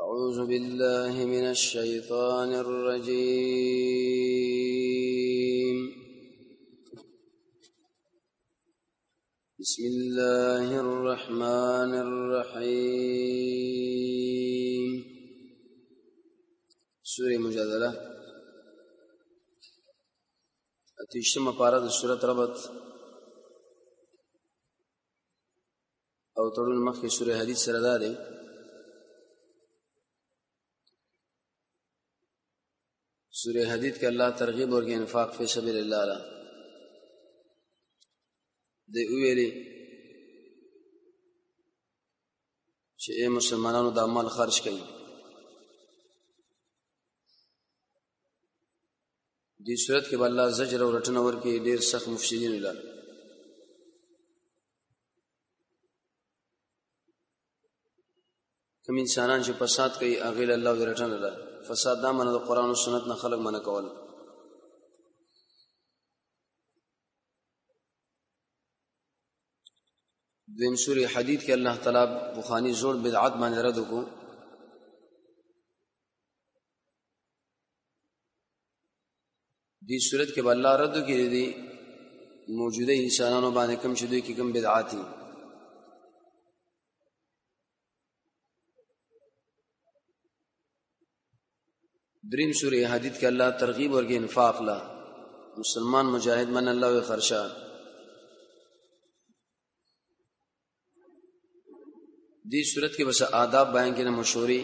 أعوذ بالله من الشيطان الرجيم. بسم الله الرحمن الرحيم. سورة مجادلة اتیشتم پارا د سورۃ ربط او تړون مخکې سورة حدید سره ده دی. سورة حدید کې الله ترغیب ورکړي انفاق فی سبیل الله لا دی ویلي چې اے مسلمانانو د مال خرج کړئ. دې صورت کې الله زجر او رټنه ورکړي ډېر سخت مفسدین ویل. کوم انسانان چې فساد کوي هغه له الله ورټنه ده. فساد دا منه د قران او سنت نه خلق منه کول. دیم سورې حدید کې الله تعالی بخانی زوړ بدعت باندې رد وکړو. دې صورت کې الله رد وکړي دي موجوده انسانانو باندې کوم چې دوی کې کوم بدعات دي. دریم سورہ حدید کې الله ترغیب ورکړي انفاق لا. مسلمان مجاهد من الله و خرشا. دې صورت کې بس آداب بیان کړي مشورې.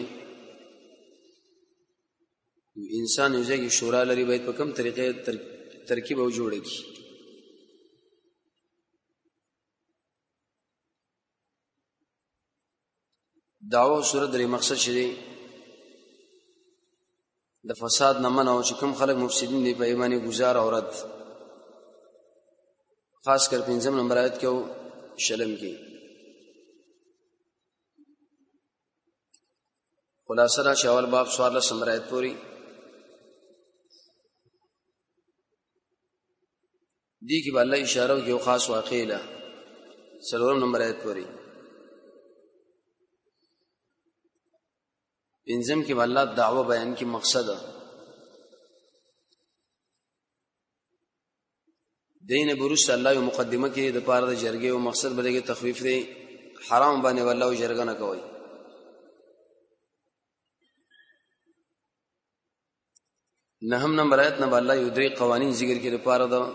انسان یو ځای کې شورا لري باید په کوم طریقې ترکیب او جوړ کړي. دعوه صورت لري مقصد شری د فساد نه منع او چې کوم خلک مفسدین دي په ایمانی گزار او رد. خاص کر 5 نمبر آیت کې او شلم کې خلاصه را شاول باب 14 نمبر آیت پوری دی کې الله اشاره کوي او خاص واقعي له 4 نمبر آیت پوری. انزم کې الله دعوه بیان کی مقصد دین بروس الله یو مقدمه کې د پاره د جرګې او مقصد بلګي تخفیف دی. حرام باندې والله جرګه نه کوي. نهم نمبر آیت نه الله یو درې قوانین ذکر کړي د پاره د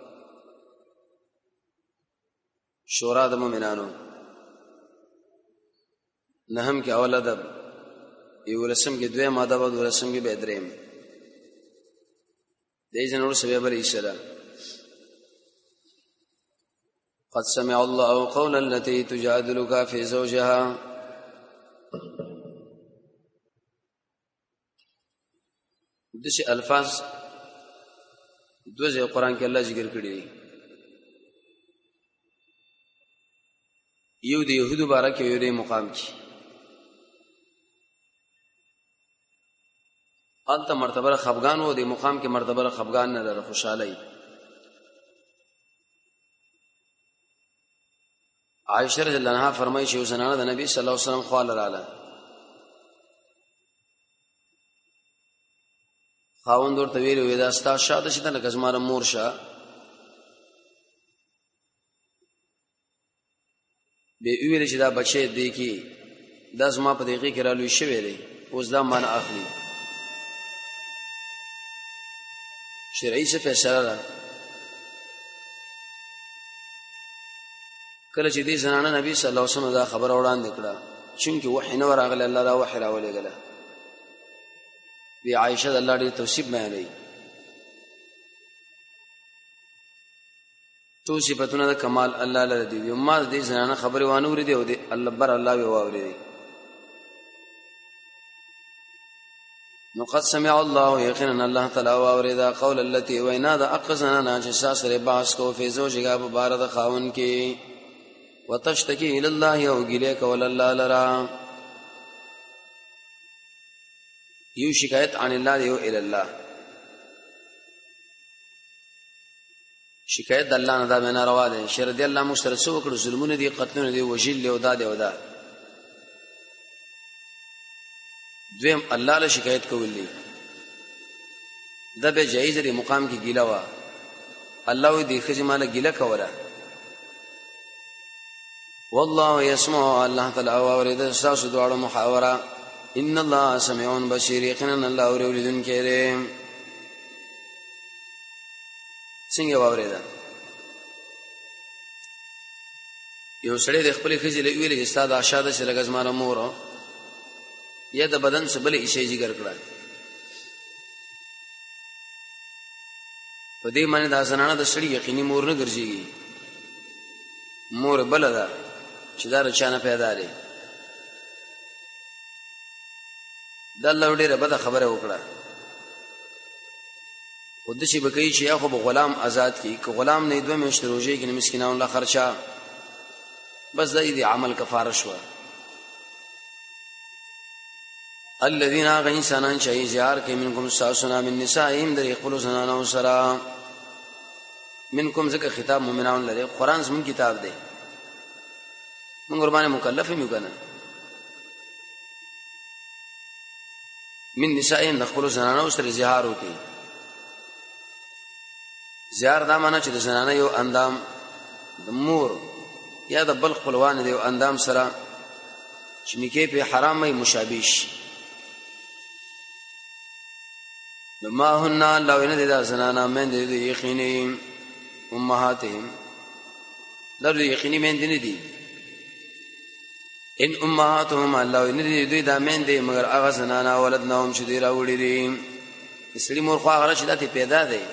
شورا د مؤمنانو. نهم کې اول ادب یو رسم کې دوه ماده او رسم کې به دریم دې جنور سبب لري اسلام. قد سمع الله قول التي تجادلك في زوجها. دغه الفاظ دوه قرآن کې الله ذکر کړی. یو د يهودو بارک یو د مقام کې انت مرتبه خفغان و دی مقام کې مرتبه خفغان نه لري خوشالۍ. عائشہ رضی الله عنها فرمایي چې زنانه د نبی صلی الله علیه وسلم خواله رااله. خاوند ورته ویل وې دا ستا شاده شته لکه زماره مور شه. به ویل چې دا بچي دی کې دا زما په دقیقه کې رالوي شوی دی اوس دا مان اخلي. شرعي څه فیصله ده کله چې دې زنانه نبی صلی الله علیه وسلم دا خبر وړاندې کړه چې وحی نه ورغله الله دا وحی راولېګله. بی عائشہ د الله دې توصیف بیانوي. تو صفاتونه د کمال الله لره دي. ما دې زنانه خبره وانه ورې دی او دې الله بر الله وی واوري. نو قد سمع الله یقینا الله تعالی واوردا قول التي وینا دا اقزنا ناجسا سره باس کو فی زوجها بارد خاون کی وتشتکی الی الله او گله کول الله لرا. یو شکایت عن الله یو الی الله. شکایت د الله نه دا نه روا ده. شر دی الله مستر سو کړو ظلمونه دي قتلونه دي وجل له ودا دی ودا. دویم الله له شکایت کولی دا به جایز لري مقام کې ګیلا وا الله دې خځه مال ګیلا کوله والله يسمع الله تعالی اورید تاسو دواړو محاوره ان الله سميع بصير یقینا الله اوریدونکی دی څنګه واورید یو سړی د خپل خځې له ویلې استاد اشاده چې لګز مار مور یا د بدن څخه بل شي جګر کړه په دې معنی دا زنانه د سړي یقیني مور نه ګرځيږي مور بل ده چې دا رچانه پیدا لري د الله ډیره بده خبره وکړه خود شي بکې چې یا خو غلام آزاد کی که غلام نه دوه میاشتې روزي کې مسکینانو له خرچا بس دا دې عمل کفاره شو الذين غيسان شيء زيار کې منکم ساسنا من نسائهم در خپل زنانو سره منکم ذکر خطاب مومنان لري قران زمون کتاب دی موږ قربانه مکلف یو کنه من نسائهم د خپل زنانو سره زهار وکي زیار دا معنی چې د زنانه یو اندام د مور یا د بل خپلوان دی یو اندام سره چې میکه په حرامه مشابهش ما هن لو ان د زنانه من د یقیني امهاتهم در یقیني من دي نه دي ان امهاتهم الله ان دوی دا من دي مگر هغه زنانه ولدنهم چې دی راوړي دي اسلی مور خو هغه چې دته پیدا دي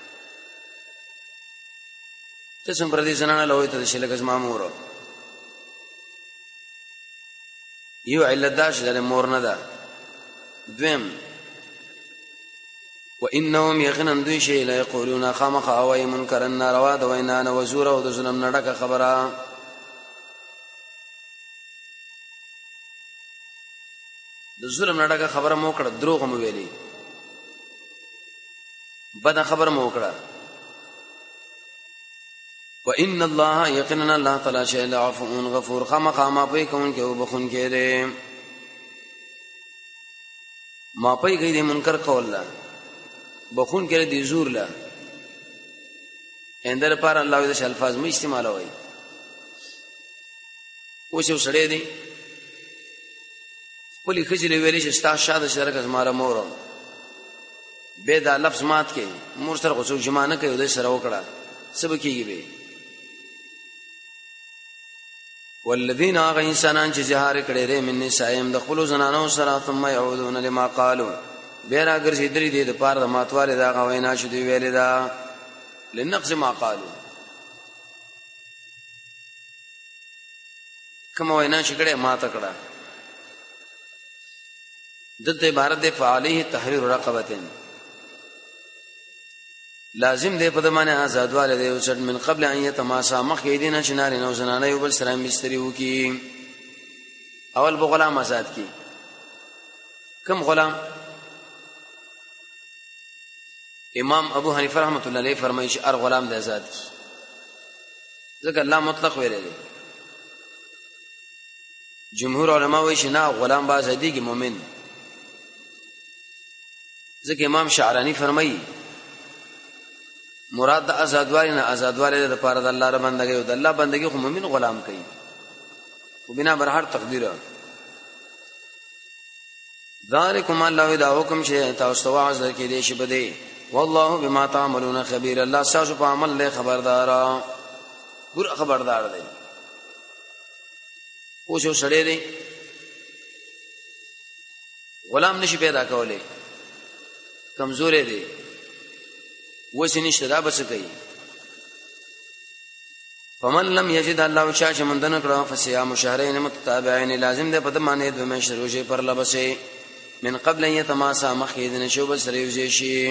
ته څنګه دې زنانه لوي ته شلګز مامور یو علت دا چې د مور نه ده دویم وانهم يقينا دوی شی لا یقولون خامخ او منکر ناروا د وینا نه وزور او د ظلم نه ډکه خبره د ظلم نه ډکه خبره مو کړه دروغ مو ویلي بد خبره مو کړه وان الله يقينا الله تعالی شی عفو غفور خامخ ما په کوم کې وبخون کې دې ما په کې دې منکر قول لا بخون کړه دي زور لا اندر پر الله دې الفاظ مې استعمالوي اوس یو سړی دی خپل خځلې ویلې چې ستا شاده شرکت ماره مور به دا لفظ مات کې مور سره غوښو جما نه کوي د سره وکړه سب کېږي به والذین غ انسانان چې زهار کړي رې من نسائم د خپل زنانو سره ثم يعودون لما قالوا بیر اگر چې درې دې د پاره د ماتواله دا غوینا شو دی ویل دا لنقص ما قالوا کوم وینا چې کړه ما ته کړه دته عبارت ده فعالیه تحریر رقبتين لازم ده په دمانه آزادواله دی او څټ من قبل ان يتماسا مخ کې دینه چې نارینه او زنانه یو بل سره مستری وکي اول به غلام آزاد کی کوم غلام امام ابو حنیفه رحمۃ اللہ علیہ فرمایي چې ار غلام د آزاد کی ځکه الله مطلق ویل دی جمهور علما وایي چې نه غلام با آزادی کی مؤمن ځکه امام شعرانی فرمایي مراد د آزادوالي نه آزادوالي د پاره د الله رب بندګي او د الله بندګي خو مؤمن غلام کوي خو بنا بر هر تقدیر ذالکم الله دا حکم شه تاسو واعظ کې دې شي بده والله بما تعملون خبير الله تاسو په عمل له خبردار ګور خبردار دی او شو سړی دی غلام نشي پیدا کولای کمزورې دی وسی نشته دا بس کوي فمن لم يجد الله شاش من دن کړه فصيام شهرين متتابعين لازم ده په دمانه د مې شروع پر لبسه من قبل ان يتماسا مخيدن شو بس ریوځي شي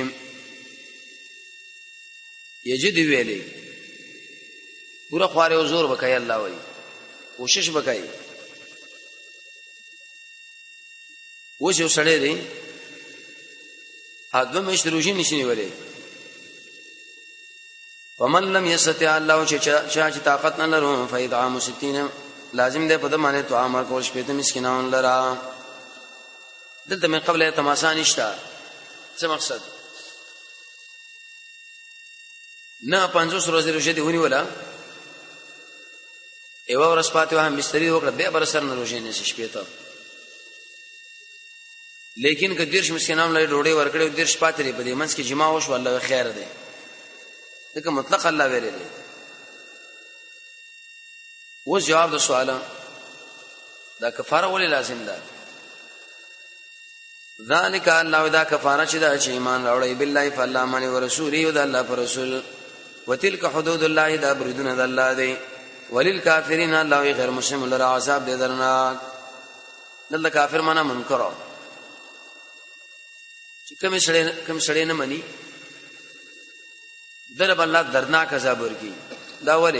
یجد ویلي پورا خواره او زور وکای الله وای کوشش وکای وځو سړی دی ادم مشروجی نشي ویلي ومن لم يستطع الله چې طاقت نه لرو فإطعام 60 لازم ده په دمانه تو امر کول شپته مسکینان لرا دلته من قبل تماسا نشته. څه مقصد؟ نه 500 ورځې روزه دی ونیوله، یو ورځ پاتې وه مستری وکړه، بیا بر سر نه روزه نه شپې ته. لیکن که 10 مسکینانو لري ډوډۍ ورکړې او 10 پاتې لري په دې منځ کې جما وشو، الله خیر دی. دغه مطلق الله ویلي دی. و جواب د سوال دا کفاره ولې لازم ده؟ ذالک الله دا کفاره چې دا چې ایمان راوړی بالله فالله من ورسوله او د الله پر رسول، وتلک حدود الله دا بریدونه د الله دی، وللکافرین الله غیر مسلم لرا عذاب دې درناک. دلته کافر معنا منکر چې کوم سړی نه مني درب الله دردناک عذاب ورکی. دا ولی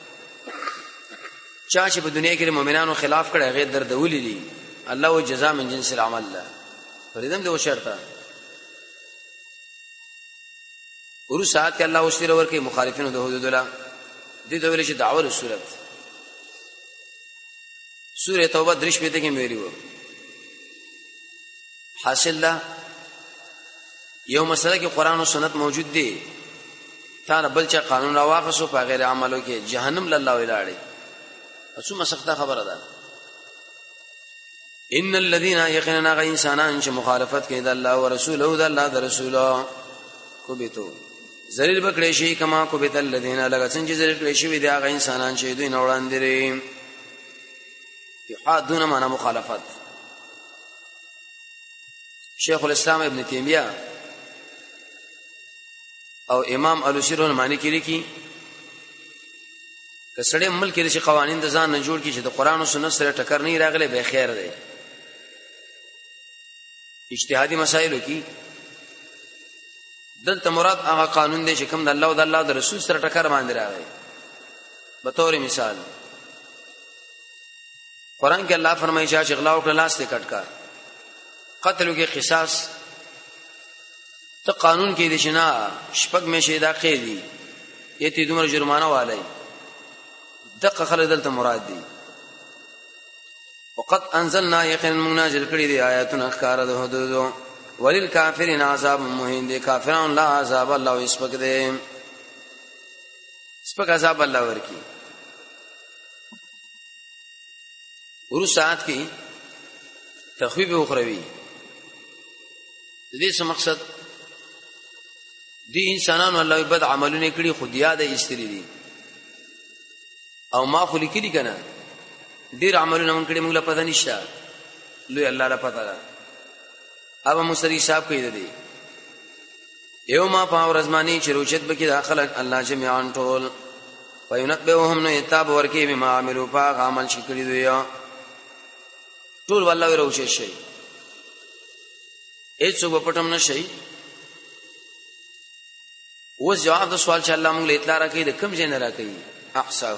چا چې په دنیا کې مؤمنانو خلاف کړي غیر دردولي دي، الله و جزاء من جنس العمل له فریدم دې شرطه ورو ساعت کې الله وشتي ورکی مخالفینو د حدود الله دې د ویل چې دعوه صورت سوره توبه درش په دې کې ویلي وو. حاصل لا یو مسله کې قران او سنت موجود دي، تا نه بل چا قانون را واخصو په غیر عملو کې جهنم لله ولاړي. څومره سخته خبره ده. ان الذين يقيننا غ انسانان چې مخالفت کوي د الله او رسول او د الله د رسول کوبیتو ذلیل بکړي شي کما کوبیت الذين لغ څنګه ذلیل کړي شي د هغه انسانان چې دوی نوړاندې لري. یحادون معنا مخالفت. شیخ الاسلام ابن تیمیه او امام الوسی رحمانی کې لیکي که سړی ملک کې د قوانین د ځان نه جوړ کی چې د قران او سنت سره ټکر نه راغلي به خیر دی. اجتهادي مسائلو کې دلته مراد هغه قانون دی چې کوم د الله او د الله د رسول سره ټکر باندې راغی. به تور مثال قران کې الله فرمایي چې اغلا او لاس ته کټکا قتل کې قصاص ته قانون کې دي چې نه شپږ مې شهدا قیدی یته دومره جرمانه والي دقه خلک دلته مراد دي. وقد انزلنا يقين منازل کړي دي آیاتنا اخکار د حدود وللکافرین عذاب مهین دي. کافرون لا عذاب الله اسپک دي، اسپک عذاب الله ورکی. ورو ساعت کې تخویب اخروی دې څه مقصد دي؟ انسانانو الله بد عملونه کړي خو یاد ایستري دي او ما خو لیکلي کنه ډیر عملونه مونږ کړي موږ لا پته نشته، لوی الله لا پته ده. اب مصری صاحب کوي دي یوم پاو رزمانی چې روچت بکی د خلق الله جميعا ټول فینبئهم نو اتاب ورکی بما عملوا پاک عمل چې کړي دوی ټول والله روچت شي هیڅ وبپټم نشي. اوس جواب د سوال چې الله موږ له اطلاع راکړي د کوم ځای نه راکړي احصاه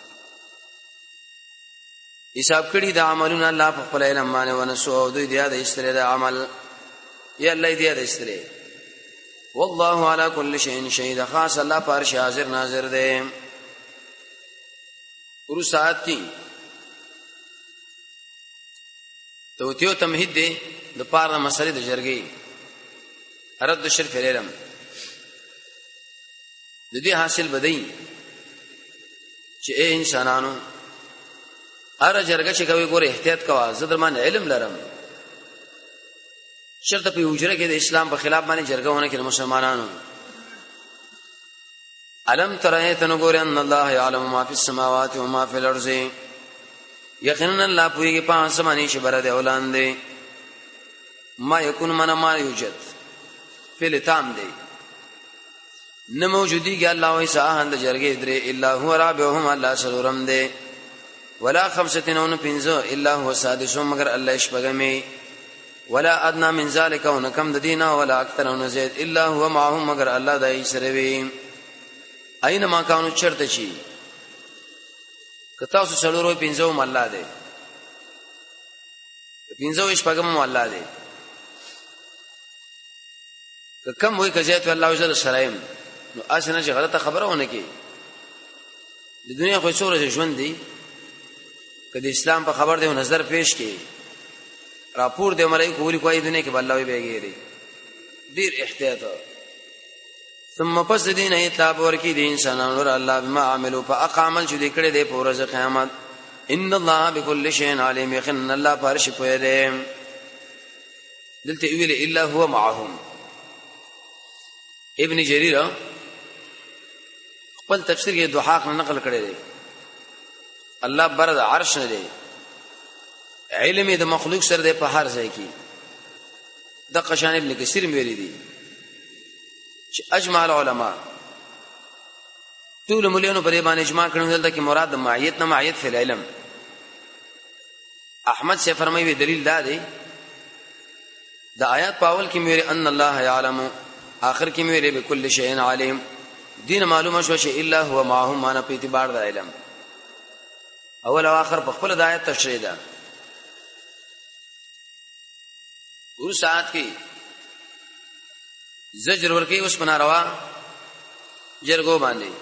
حساب کړي د عملونه الله په خپل علم باندې ونسو دوی د استری د عمل یا الله دې د استری. والله على كل شيء شهيد خاص الله پر حاضر ناظر دی. ورو ساعت کی توتیو تمهید دی د پاره مسلې د جرګي رد شرف علم د دې حاصل بدای چې اے انسانانو اره جرګه چې کوي ګوره احتیاط کوه، زه درمان علم لرم. شرط په حجره کې د اسلام په خلاف باندې جرګه ونه کړي مسلمانانو. علم ترایت نو ګوره ان الله يعلم ما في السماوات وما في الارض، یقینا الله پوریږي په اسماني چې بر دی اولان دی. ما یکون من ما یوجد فعل تام دی نه موجودی کې الله وایي ساهند جرګه درې الا هو رابعهم الله سلورم دی ولا خمسه پنځه الا هو سادسهم مگر الله شپږمې ولا ادنى من ذلك ونکم د دینه ولا اکثر ونزيد الا هو معهم مگر الله دای سره وي. اينما كانوا چرته شي کتا سو سلورو پنځو الله دی پنځو شپږم الله دی کم وای کزیت الله جل سرایم نو اسنه چې غلطه خبره ونه کی د دنیا خو څوره ژوند دی کله اسلام په خبر دی نظر پیش کی راپور دی ملائکه وری کوي دنیا کې الله وي بیګيري ډیر احتیاط. ثم پس دین ایتاب ورکی دی انسانانو را الله بما عملوا فاقامل چې دې کړه دې په ورځ قیامت. ان الله بكل شيء عليم یقینا الله پارش پوهه دی. دلته ویل الا هو معهم. ابن جرير خپل تفسیر کې دوحاق نقل کړی دی. الله برد عرش نه دی، علم د مخلوق سره دی په هر ځای کې. د قشان ابن کثیر ویلي دي چې اجماع العلماء ټول مليانو په دې باندې اجماع کړي دلته کې مراد د معیت نه معیت فی العلم. احمد سے فرمایي دلیل دا دی د آیات په اول کې ویل ان الله يعلم، آخر کې ویل بكل شيء عليم. دین معلومه شو چې الا هو معهم معنا په اعتبار د علم. اول او اخر په خپل د آیات تشریح ده. ور ساعت کې زجر ورکی اوس په ناروا جرګو باندې.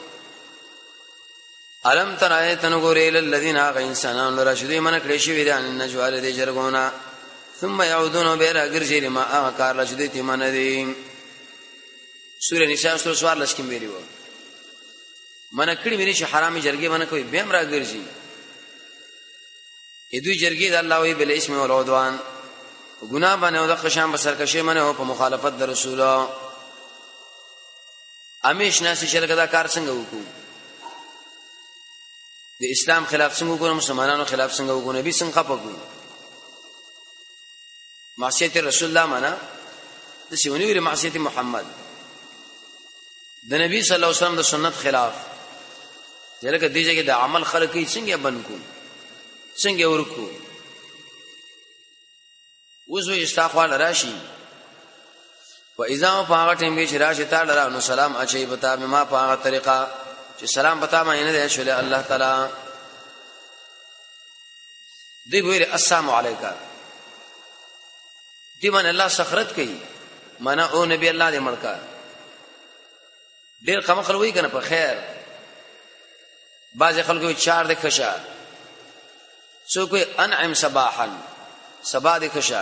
علم تر آیتن ګورې للذین آغا انسانان لرشدی من کړي شي ویران نجوال دي جرګونا ثم يعودون بیر ګرځي لما آغا کار لشدی تی من دي. سورہ نساء سور لسکم ویلی و من کړي ویری شي حرامي جرګي من کوي بهم را ګرځي. دوی جرګي د الله وی بل اسم او عدوان ګناه باندې او د خشام بسرکشي منه او په مخالفت د رسول امیش ناس شرک دا کار څنګه وکړو؟ د اسلام خلاف څنګه وکړو؟ مسلمانانو خلاف څنګه وکړو؟ نبی څنګه خپګو؟ معصیت رسول الله معنا د سیونی ویل معصیت محمد د نبی صلی الله علیه وسلم د سنت خلاف. ځکه دیږي چې د عمل خلک یې څنګه بنکو څنګه ورکو. وزو استغفار راشي و اذا فاغتم به راشي تعالی نو سلام اچي بتا ما په طریقه چې سلام پتا ما نه دی شول الله تعالی دی ویل السلام علیکم دی من الله سخرت کوي معنا او نبی الله دې مړکا ډیر کم خلوي کنه په خیر. بعض خلکو 4 د خشا سو کوئی انعم صباحا سبا د خشا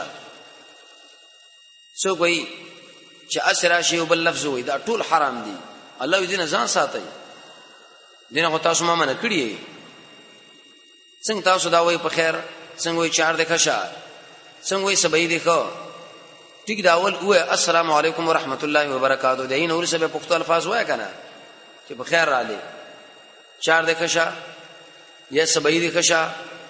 سو کوئی چې اسرا شی وبل لفظ وي دا ټول حرام دي. الله دې نه ځان ساتي دینه خو تاسو ما منه کړی څنګه تاسو دا وای په خیر څنګه وای 4 د خشا څنګه وای سبې دي خو ټیک دا اول وای السلام علیکم ورحمت الله وبرکاتہ دین اور سبه پښتو الفاظ وای کنه چې په خیر را لې 4 د خشا یا سبې دي خشا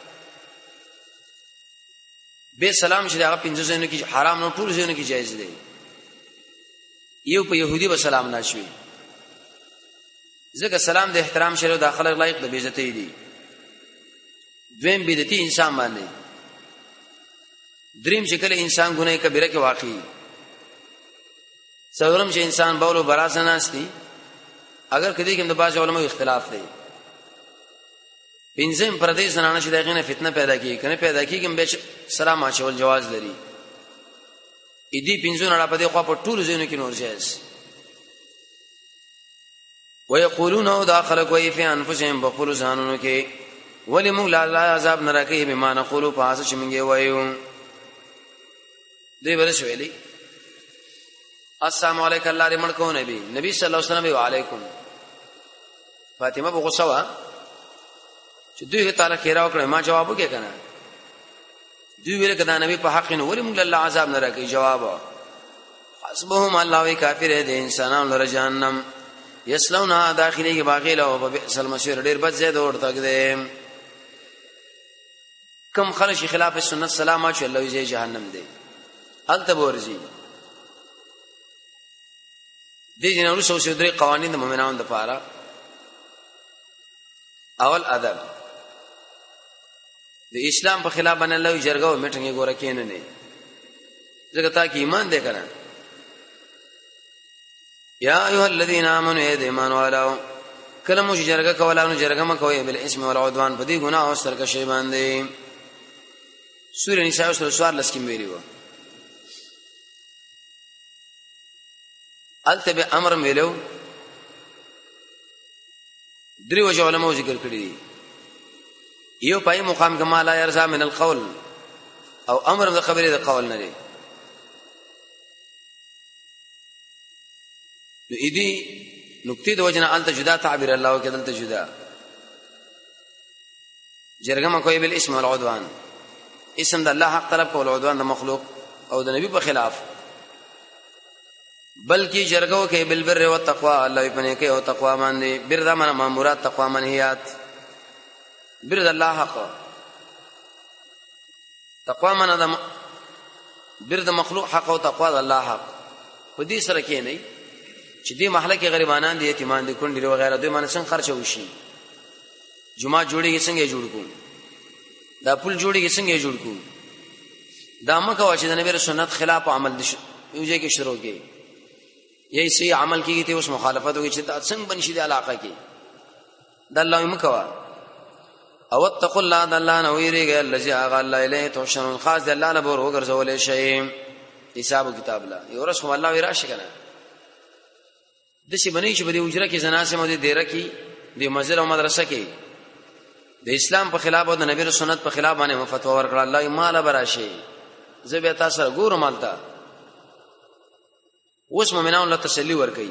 به سلام چې هغه 15 زینو کې حرام نو ټول زینو کې جایز دی. یو په يهودي به سلام نشوي ځکه سلام د احترام شریعت داخله لایق د بیزتی دی. دویم بدعتي انسان باندې دریم شکل انسان ګناه کبیره کې واقعي. څلورم چې انسان بولو براسه ناشتي اگر کدی کوم د باج علماء اختلاف دی. پنځم پردیس زنانه چې دغه نه فتنه پیدا کیږي کنه پیدا کیږي به سلام اچول جواز لري. ا دې پنځونه را پدې خو په ټول زینو کې نور جایز. ويقولون او داخل کوي فی انفسهم بخلوا زانونو کې ولم لا عذاب نراکه بما نقول پاس شمنګي وایو. دې ورس ویلي السلام علیکم الله دې مړ کو نبی صلی الله علیه وسلم وعلیکم. فاطمه بغصوا چې دوی تعالی خیره وکړه ما جواب وکړ کنه دوی ویل کدا نبی په حق نه ولم الله عذاب نه راکې جواب حسبهم الله وی کافر دي انسانان لره جهنم یسلونا داخلي کې باغیله او بئس المصير ډیر بد زید ورته دي. کم خلک خلاف سنت سلام چې الله یې جهنم دی الته ورزي. دي جنوري سو درې قوانين د مؤمنانو لپاره. اول ادب د اسلام په خلاف باندې الله جرګو میټنګي ګوره کین نه ځکه تا کې ایمان دې کړه. یا ایها الذین آمنوا ای ایمان والو کله مو جرګه کولانو جرګه مکوئ بل اسم والعدوان په دې ګناه او سرکشي باندې. سورۃ نساء سور لسکم ویری و التبه امر ملو درې وجه علماء ذکر کړی دي. یو پای مقام کما لا يرزا من القول او امر د خبرې د قول نه دی. نو اېدی نقطې د وجنه الته جدا تعبیر الله کې دلته جدا جرګه کوي بل اسم والعدوان، اسم د الله حق طلب کول، عدوان د مخلوق او د نبی په خلاف. بلکې جرګه کوي بل بر او تقوا، الله په نیکه او تقوا باندې. بر د معنا مامورات، تقوا منهیات. بر د الله حق، تقوا معنا د بر د مخلوق حق او تقوا د الله حق. په دې سره کې نه چې دې محله کې غریبانان دي، یتیمان دي، کونډې او غیره، دوی باندې څنګه خرچ وشي. جمعه جوړیږي څنګه جوړ کو، دا پل جوړیږي څنګه جوړ کو. دا مکه وا چې د نبی سنت خلاف عمل دي یوځای کې شروع کې یې صحیح عمل کیږي ته اوس مخالفت وکړي چې دا څنګه بنشي د علاقه کې. د الله مکوا او اتقوا الله، د الله نه ویریږي، الذي اغا الله الیه تحشرون، خاص د الله نه بور وګرځولې شي حساب کتاب لا یو رس خو الله ویرا شي کنه. د شي بنې چې بده اجره کې زناسه مو دي ډیره کې د مسجد او مدرسه کې د اسلام په خلاف او د نبی سنت په خلاف باندې فتوا ورکړه. الله مال براشي زبې تاسو ګورم مالتا اوس مومنان له تسلی ورکړي.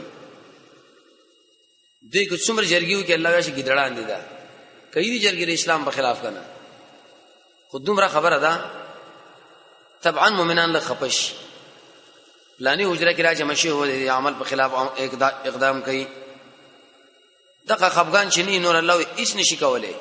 دې کو څومره جرګیو کې الله واشي ګډړان دي دا کوي دي جرګې د اسلام په خلاف کنه. خودم را خبره ده طبعا مومنان له خپش پلاني حجره کې راځي مشي هو د عمل په خلاف اقدام کوي. دغه خفغان چني نور الله هیڅ نشي کولای.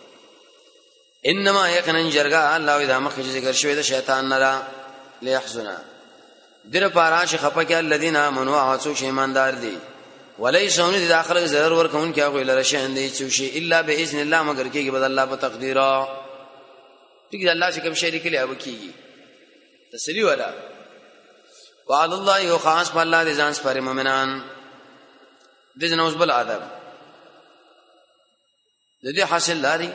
انما یقینا جرګه الله اذا مخ ذکر شوی د شیطان نه را ليحزنا در پاراش خپکه الذين امنوا وعصوا ایماندار دي وليسون دي داخله ضرر ورکون کې هغه لره شین دي چې شي الا باذن الله مگر کېږي بدل الله په تقدیر. ټیک دی الله چې کوم شی لیکلی او کېږي تسلی ولا وعلى الله یو خاص په الله دي ځان سپاره مؤمنان. د جنوز بل ادب د دې حاصل لري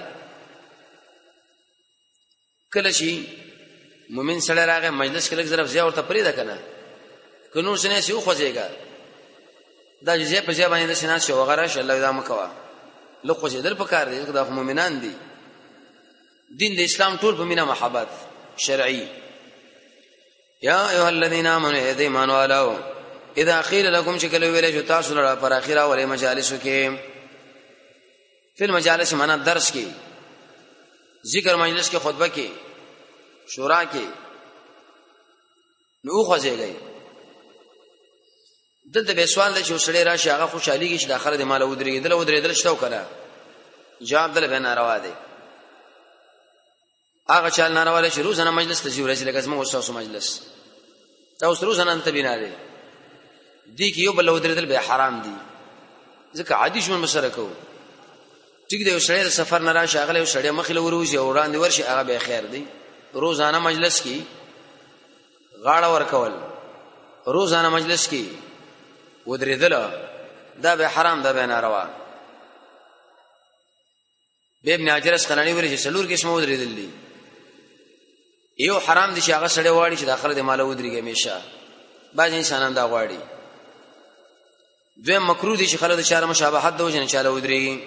کله شي مومن سره راغی مجلس کې لږ ظرف زیات ورته پرې ده کنه کنو سنې سي خو ځایګا دا جزيه په ځای باندې د سنات شو وغیرہ ش الله دا مکوا لخوا چې در په کار دي دا مؤمنان دي. دین د اسلام ټول په مینا محبت شرعي. یا ایها الذين امنوا ایمان والو اذا قيل لكم شکل ویل تاسو لپاره پر اخره ولې مجالسو کې فل مجالس معنا درس کې ذکر مجلس کې خطبه کې شورا کې نو خوځيږي. دلته به سوال دی چې سړی راشي هغه خوشحالي کې چې داخله د مال ودرېږي دل ودرېدل شتو کړه جواب دل به ناروا دی. هغه چل ناروا لشي روزانه مجلس ته ځي ورځ لکه زموږ استاد مجلس تاسو روزانه ته بنا دی دي کې یو بل ودرېدل به حرام دي ځکه عادي شون مسره کو. ټیک دی سړی د سفر نه راشي هغه یو سړی مخله وروزي او وړاندې ورشي هغه به خیر دی. روزانه مجلس کې غاړه ورکول روزانه مجلس کې ودرېدل دا به حرام ده به ناروا. به ابن حجر اسقلانی ویل چې سلور کې اسمه ودرېدل دي یو حرام دي چې هغه سړی واړي چې داخله د مال ودرېږي همیشه بعض انسانان دا غواړي. دویم مکروه دي چې خلک د چاره مشابهت د وجه نه چاله ودرېږي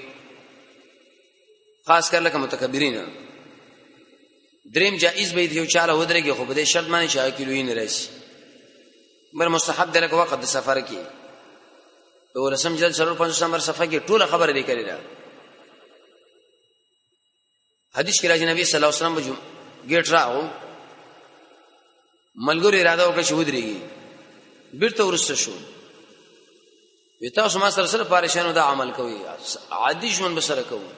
خاص کر لکه متکبرین. دریم جائز به یو چاله ودرېږي خو په دې شرط باندې چې کیلوې نه راشي. بل مستحب ده لکه وخت د سفر کې ولسم جل سرور 500 نمبر صفحه کې ټول خبره لیکلې ده. حدیث کې راځي نبی صلی الله علیه وسلم ګټ راو ملګری اراده وکړه چې ودرېږي بیرته ورسته شو وتا سم سره پریشانو دا عمل کوي عادي ژوند بسره کوي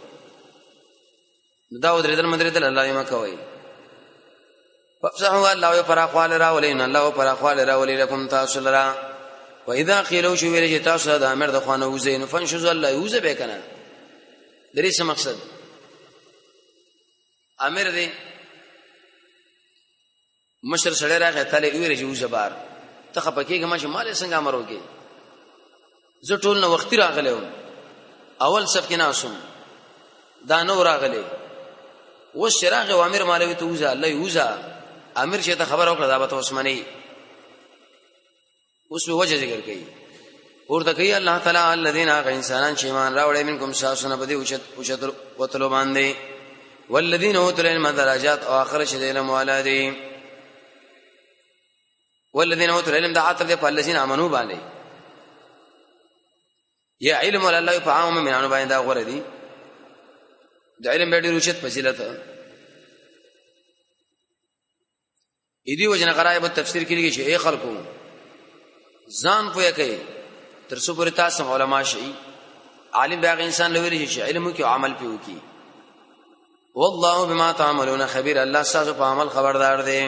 دا ودرېدل مدرېدل الله یې ما کوي. فافسحوا الله پراخواله را ولین الله پراخواله را ولی لكم تاسو لرا واذا قيلوا شو ویل چې تاسو د امر د خوانه وزین فنشز الله یوزه به کنه. درې څه مقصد امر دی مشر سره راغی ته ویل چې یوزه بار ته خپکیږه ما چې مال څنګه امر وکي. زه ټول نو وخت راغلم اول صف کې ناسم دا نو راغلی وس شراغ او امر مالوي ته وزه الله یوزه امیر چې ته خبر او کړه دا به عثماني اوس په وجه ذکر کوي ورته کوي الله تعالی الذين انسانان چې ایمان راوړې منکم شاسونه بده اوچت وتلو باندې والذین اوتوا العلم درجات او اخر شد علم ولادي والذین اوتوا العلم دا عطف په الذين امنوا باندې یا علم الله په عام مومنانو باندې دا غوړه دي د علم ډېر اوچت فضیلت ایدی وجنه غرایب تفسیر کړي چې اے خلکو ځان پوهه کوي تر څو پورې تاسو علما شي عالم باغ انسان لوري چې علم کې عمل پیو کی والله بما تعملون خبير الله تاسو په عمل خبردار دی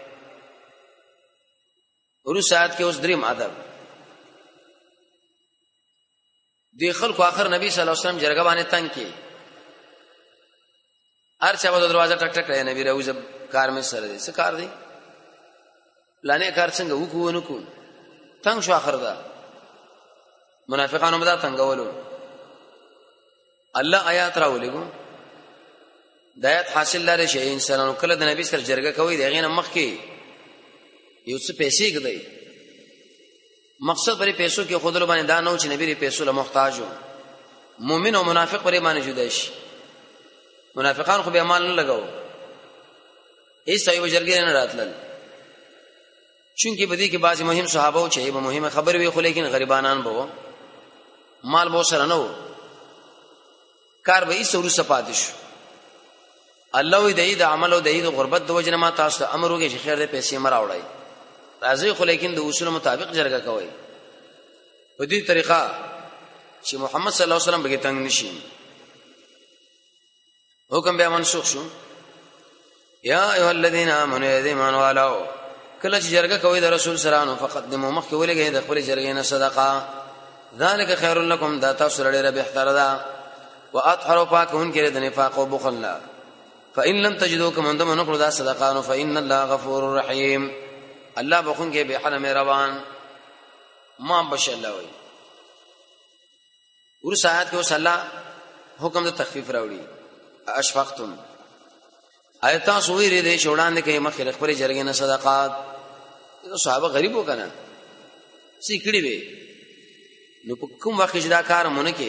ورسات کې اوس دریم ادب دی خلکو اخر نبی صلی الله علیه وسلم جرګه باندې تنگ کی هر چا په دروازه ټک ټک نبی راوځ کار مې سره دي څه کار دی لانه کار څنګه وکړو نکو تنگ شو اخر دا منافقانو مدا تنگولو الله آیات راولېګو د آیات حاصل لري چې انسانانو کله د نبی سره جرګه کوي دغه نه مخ کې یو څه پیسې کړي مقصد پرې پیسو کې خودلو باندې دا نو چې نبی لري پیسو له محتاج وو مؤمن او منافق پرې باندې جدا شي منافقان خو به مال نه لګاو هیڅ یو جرګه نه راتلل چونکی بدی کې بعضی مهم صحابه او چې به مهمه خبر وي خو لیکن غریبانان بو مال بو سره نو کار به یې سورو سپادش الله دې د عمل او د غربت د وجنه ما تاسو ته امر وکړي چې خیر دې پیسې مراوړای راځي خو لیکن د اصول مطابق جرګه کوي په دې طریقه چې محمد صلی الله علیه وسلم به تنگ نشي حکم بیا منسوخ شو یا ایها الذین آمنوا ایمان والو کله چې جرګه کوي د رسول سره نو فقدموا مخکې ولګي د خپل جرګې نه صدقه ذالک خیر لکم دا تاسو لري بهتر ده واطهروا پاکون کې د نفاق او بخل نه فإن لم تجدوا كما دم نقل دا صدقان فإن الله غفور رحيم الله بخون کې به حلم مهربان ما بش الله وي ورسات کې وصلا حکم د تخفیف راوړي اشفقتم ایت سویری دې شوړان کې مخې خبرې جرګې نه صدقات صحابه غریب وکنه سیکړي وي نو په کوم وخت چې دا کار مونږ کې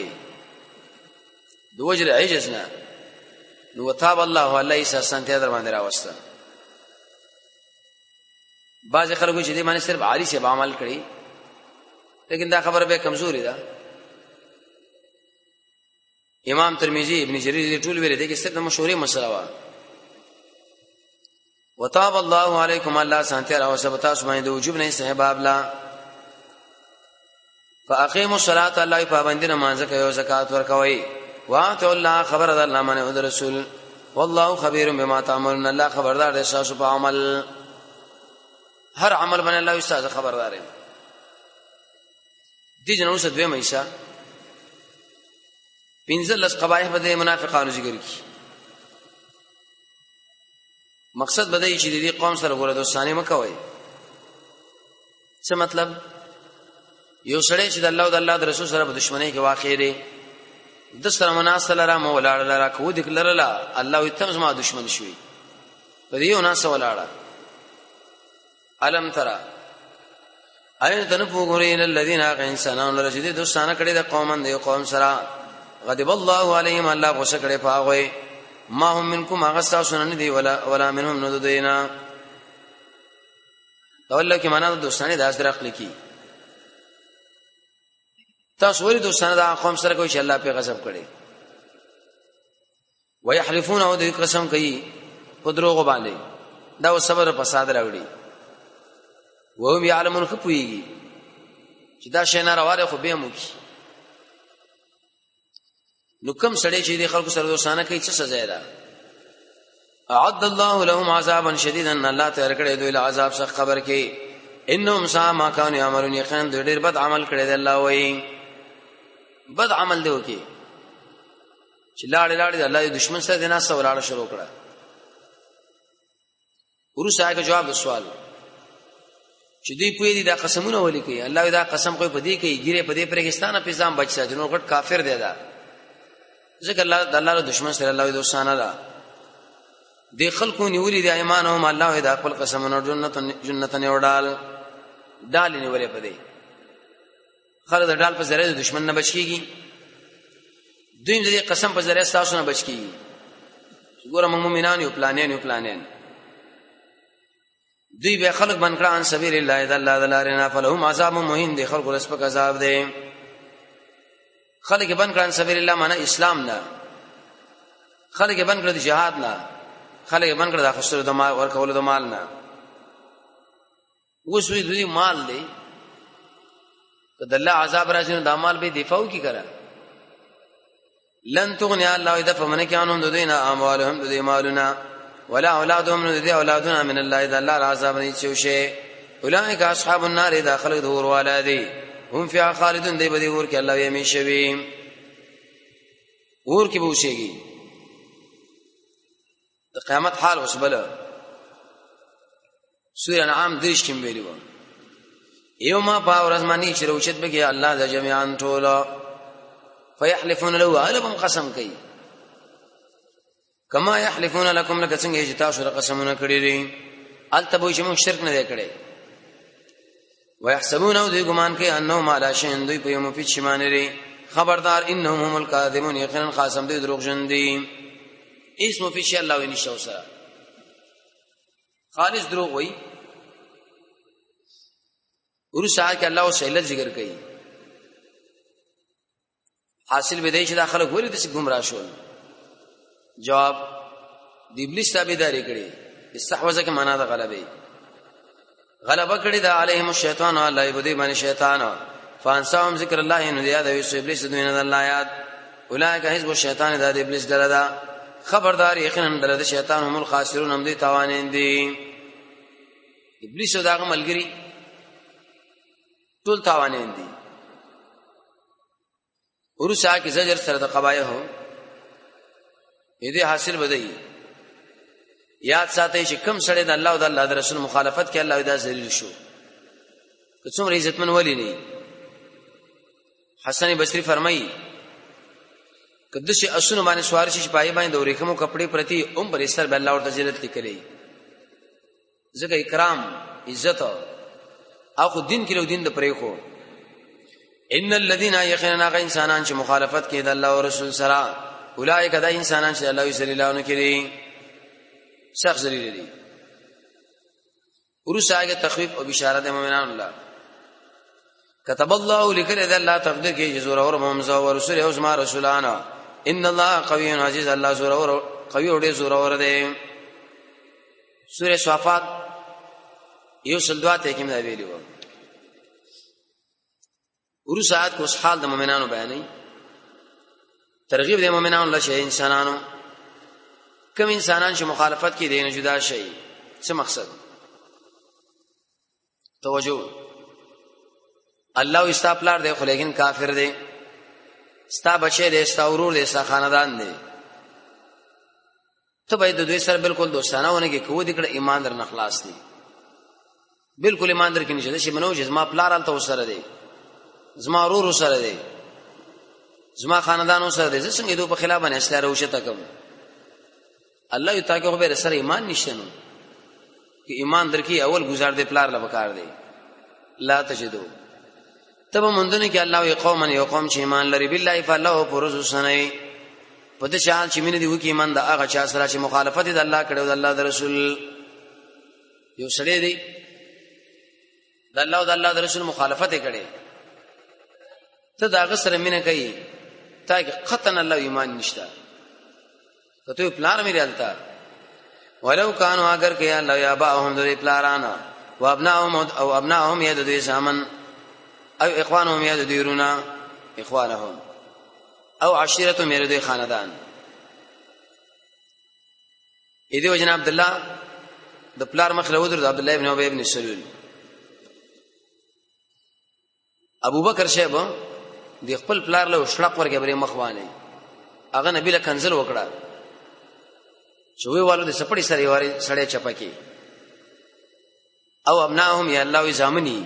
دوجر عجزنا نو وتاب الله علیه سنتیا در باندې راوسته بعض خلکو چې دې باندې صرف عالی سے عمل کړي لیکن دا خبره به کمزوري ده امام ترمذی ابن جریر دې ټول ویل دي چې صرف مشهوري مسله وا وتاب الله علیکم الله سنتیا راوسته بتا سمای د وجوب نه استحباب لا فاقیموا الصلاة الله پابندی نماز کوي او زکات ورکوي واتو الله خبر ده الله منه او رسول والله خبير بما تعملون الله خبردار ده تاسو په عمل هر عمل باندې الله استاد خبردار دی دي جنو څه دوی مېشا پنځلس قبایح بده منافقانو ذکر کی مقصد بده چې دې قوم سره ګوره دوستانه مکوي څه مطلب یو سړی چې د الله او د الله د رسول سره په دښمنۍ کې واقع دی د سره مناسله را مولا لرا کو د لرلا الله یتم زما دشمن شوی په دې یو ناس ولاړه علم ترى اين تنفغرين الذين انسانون لرجدي دوستانه کړي د قومن دی قوم سره غضب الله عليهم الله غوسه کړي پاغوي ما هم منكم اغسا سنن دي ولا منهم ندینا اول کې معنا د دوستانه د اثر عقل کی تاسو ولې دوستانه د قوم سره کوي چې الله په غضب کړي ويحلفون او د قسم کوي په دروغ باندې دا صبر په فساد راوړي وهم يعلمون خپويږي چې دا شي نه راوړي خو به مو کی نو کوم سړی چې د خلکو سره دوستانه کوي څه سزا ده اعد الله لهم عذابا شديدا الله تعالی کړي دوی له عذاب څخه خبر کې انهم سا ما كانوا يعملون يقين ډېر بد عمل کړي دی الله وایي بد عمل دی وکي چې لاړ د الله د دشمن سره دنا سره ولاړ شروع کړه ورسره هغه جواب د سوال چې دوی په دې دا قسمونه ولي کوي الله دا قسم کوي په دې کې ګیره په دې پرګستانه پیغام بچا جنو غټ کافر دی دا ځکه الله د الله د دشمن سره الله دوستانه ده د خلکو نیولې د ایمانهم الله دا خپل قسمونه جنت نه وډال ډال نیولې په دې خلک د ډال په ذریعہ د دشمن نه بچ کیږي دوی د قسم په ذریعہ تاسو نه بچ کیږي ګوره موږ مؤمنان یو پلانین دوی به خلق بن کړه ان سبیل الله اذا الله دلارینا فلهم عذاب مهین دی خلق رسپک عذاب دی خلق بن کړه ان سبیل الله معنا اسلام نه خلق بن کړه جهاد نه خلق بن کړه د خسر د مال ورکول د مال نه اوس وی دوی مال دی کله الله عذاب راځي نو د مال به دفاع کی کرا لن تغني الله اذا فمن كانوا ددينا اموالهم ددي مالنا ولا اولادهم ددي اولادنا من الله اذا الله العذاب نه چوشه اولئک اصحاب النار اذا خلد دور ولادي هم فيها خالدون دی بدی ور کې الله یې میشوي ور کې بوشيږي د قیامت حال وسبله سورہ انعام دیش کې ویلو یوم باور ازمانی چې روچت بګي الله د جميعا ټول فيحلفون له علم قسم کوي کما يحلفون لكم لك څنګه چې تاسو قسمونه کړی دي التبو چې موږ شرک نه کړی ويحسبون او دوی ګمان کوي انهم على شيء دوی په یوم فی شمان لري خبردار انهم هم الكاذبون یقینا قسم دوی دروغجن دي اسم فی شی الله ونشو سره خالص دروغ وای ورسا کې الله او سهل ذکر کوي حاصل به دی چې داخله غوړي د څه گمراه شول جواب د ابلیس تابعداري کړي استحوذ کې معنا د غلبه کړي دا علیهم الشیطان الله یبدی باندې شیطان فانساهم ذکر الله ان یاد وي ابلیس دوینه د الله یاد اولئک حزب الشیطان د ابلیس دردا خبردار یقینا دردا شیطان هم الخاسرون هم دي توانین دي ابلیس او داغه ملګری ټول توانین دي ورسا کی زجر سره د قبایح هو دې حاصل بدای یاد ساتئ چې کم سړی د الله او د الله د رسول مخالفت کوي الله دا ذلیل شو که څومره عزتمن ولی نه حسن بصری فرمایي کله چې اسونه باندې سوار شي پای باندې د ورېخمو کپڑے پرتی اوم پر استر الله او تجلت لیکلي ځکه اکرام عزت او خو دین کلو دین د پرې خو ان الذين يخنون انسانان چې مخالفت کوي د الله او رسول سره اولئک دا انسانان چې الله یسلیلانو کړي سخت ذلیل دي ورساګه تخویف او بشارت مومنان الله كتب الله لكل ذا الله تقدیر کې زور اور محمد او رسول او اسما رسولانا ان الله قوي عزيز الله زور اور قوي او ډېر زور اور دی سورہ صافات یو سلوات کې مې ویلو ورسات کو حال د مومنانو بیانې ترغیب د مومنانو لشه انسانانو کوم انسانان چې مخالفت کوي دین جدا شي څه مقصد توجه الله استغفار دی خو لیکن کافر دی ستا بچی دی ستا ورور دی ستا خاندان دی ته باید د دوی سره بالکل دوستانه ونه کې کو دې کړه ایمان در نخلاص دی بالکل ایمان در کې نشته چې منو جسمه پلار ته وسره دی زما ورور سره دی زما خاندان سره دی څنګه دوی په خلاف باندې اصلاح روشته کوم الله یو تاکي خو به سره ایمان نشته نو چې ایمان درکې اول گزار دی پلار لا وکړ دی لا تجدو تب مندونه کې الله یو قوم چې ایمان لري بالله فالله پرز سنئ په دې شان چې مين دی وکي ایمان د هغه چا سره چې مخالفت د الله کړو د الله د رسول یو سړی دی د الله او د الله د رسول مخالفت کړي ته دا غسر مینه کوي تاکي قطن الله ایمان نشته ته پلان مې رالتا ولو كانوا اگر کې الله یا باهم دوی پلارانا وابناهم او ابناهم يدوي سامن او اخوانهم يديرونا اخوانهم او عشيرتهم يدوي خاندان اې دی وجنا عبد الله د پلار مخله ودر د عبد الله ابن ابي ابن سلول ابو بکر شیبه د خپل پلار له شړق ورګه بری مخوانه هغه نبی له کنزل وکړه چوي والو د سپړی سره واره سړې چپکی او ابناهم یا الله زامنی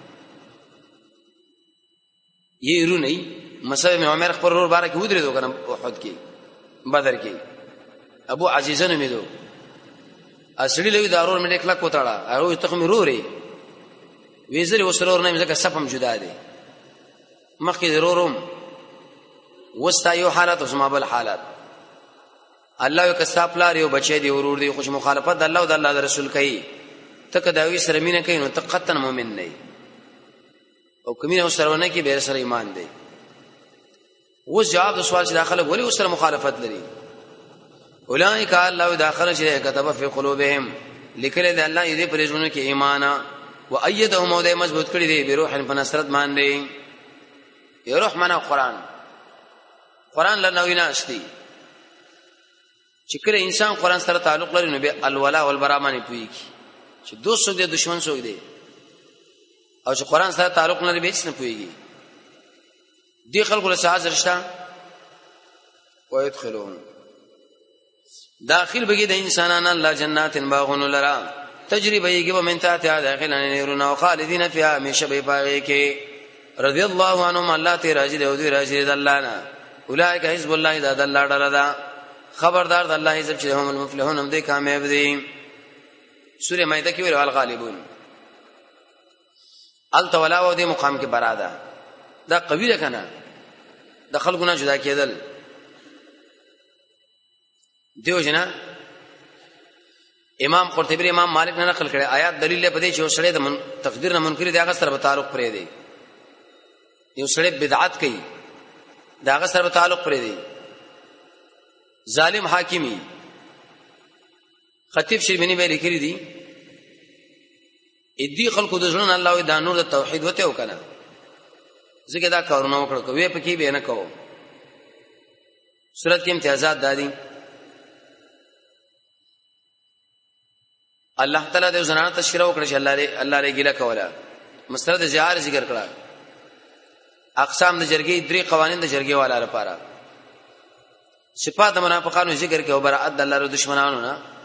یرونی مصعب عمر خپل ور بارک ودرې دوه کنه احد کې بدر کې ابو عزیزه نه میدو اصلي لوي دارور مې کلا کوتاړه او تخم روري ویزر وسرور نه مزه صفم جدا دي مخکې ضرورم وستا یو حالت او سما بل حالت الله یو کساب لار یو بچی دی ورور دی خوش مخالفت د الله او د الله رسول کوي ته کداوی سره مینه کوي نو ته قطن مؤمن نه او کمینه سره ونه کې به سره ایمان دی. و جواب د سوال چې داخله ولی او سره مخالفت لري اولئک الله داخله چې كتب فی قلوبهم لیکل دی الله دې پرېژونه کې ایمان او ايدهم او دې مضبوط کړی دی به روح په نصرت باندې. یو روح معنا قرآن لنوی ناشتي چې کله انسان قرآن سره تعلق لري نو به الولا والبراء باندې پويږي چې دوست څوک دی دشمن څوک دی او چې قرآن سره تعلق لري به هیڅ نه پويږي. دي خلکو له ساز رشتہ ويدخلون داخل بگی د انسانان الله جنات باغون لرا تجري بيږي ومن تحتها داخلنا نيرنا وخالدين فيها همیشه به پاږي کې رضی الله عنهم الله ته راضي دی او دوی راضي دي الله نه. اولئک حزب الله اذا الله دردا خبردار د الله حزب چې هم المفلحون هم دې کامیاب دي. سوره مائده کې ویل الغالبون التولا او دې مقام کې براده دا قوی ده کنه د خلقونه جدا کېدل دیو جنا. امام قرطبی امام مالک نه نقل کړي آیات دلیل په دې چې وسړې د تقدیر نه منکر دي هغه سره په تعلق پرې دی. یو سړی بدعت کوي دا هغه سره په تعلق پرې دی. ظالم حاکمی خطیب شربینی به لیکلي دي ادي خلقو د ژوند الله د نور د توحید وته وکنه ځکه دا کارونه وکړه کوي په کې به نه کوو. صورت کې امتیازات دادي الله تعالی د زنانه تشکر وکړي چې الله لري ګیله کوله. مسله د زهار ذکر کړه اقسام د جرګې درې قوانین د جرګې والا لپاره صفات د منافقانو ذکر کې او برائت د الله ر دشمنانو نه